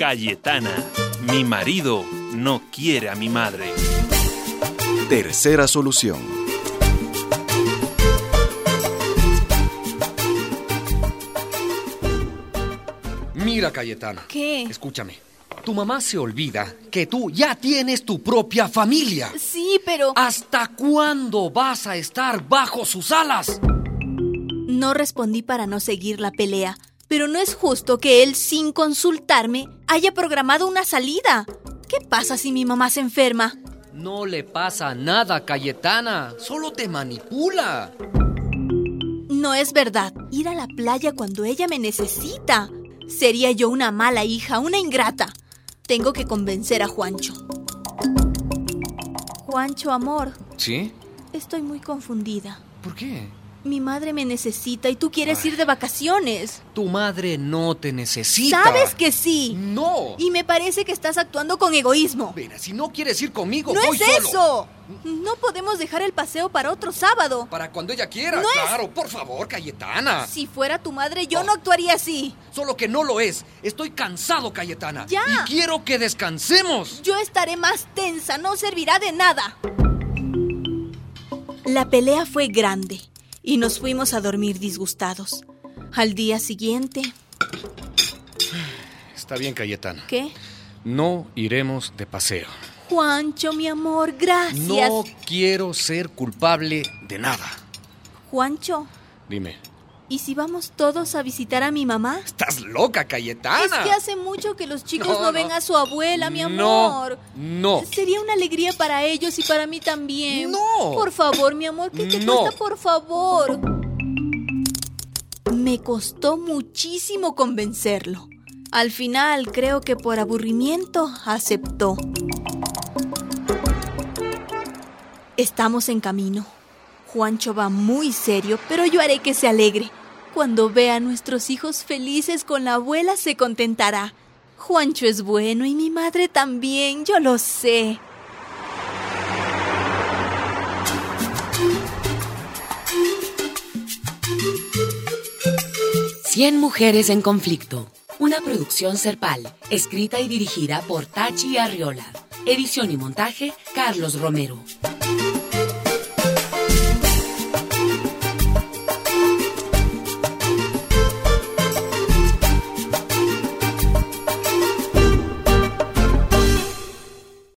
Cayetana, mi marido no quiere a mi madre. Tercera solución. Mira, Cayetana. ¿Qué? Escúchame. Tu mamá se olvida que tú ya tienes tu propia familia. Sí, pero... ¿Hasta cuándo vas a estar bajo sus alas? No respondí para no seguir la pelea, pero no es justo que él, sin consultarme, haya programado una salida. ¿Qué pasa si mi mamá se enferma? No le pasa nada, Cayetana. Solo te manipula. No es verdad. Ir a la playa cuando ella me necesita. Sería yo una mala hija, una ingrata. Tengo que convencer a Juancho. Juancho, amor. ¿Sí? Estoy muy confundida. ¿Por qué? Mi madre me necesita y tú quieres ir de vacaciones. Tu madre no te necesita. ¿Sabes que sí? No. Y me parece que estás actuando con egoísmo. Mira, si no quieres ir conmigo, ¡No voy es solo. eso! No podemos dejar el paseo para otro sábado. Para cuando ella quiera, No es- claro. Por favor, Cayetana. Si fuera tu madre, yo no actuaría así. Solo que no lo es. Estoy cansado, Cayetana. Ya. Y quiero que descansemos. Yo estaré más tensa, no servirá de nada. La pelea fue grande y nos fuimos a dormir disgustados. Al día siguiente... Está bien, Cayetana. ¿Qué? No iremos de paseo. Juancho, mi amor, gracias. No quiero ser culpable de nada. Juancho, Dime. ¿y si vamos todos a visitar a mi mamá? ¿Estás loca, Cayetana? Es que hace mucho que los chicos no ven no. a su abuela, mi No, amor. no. Sería una alegría para ellos y para mí también. No. Por favor, mi amor, ¿qué te No. cuesta, por favor? Me costó muchísimo convencerlo. Al final, creo que por aburrimiento, aceptó. Estamos en camino. Juancho va muy serio, pero yo haré que se alegre. Cuando vea a nuestros hijos felices con la abuela, se contentará. Juancho es bueno y mi madre también, yo lo sé. Cien mujeres en conflicto. Una producción Serpal, escrita y dirigida por Tachi Arriola. Edición y montaje, Carlos Romero.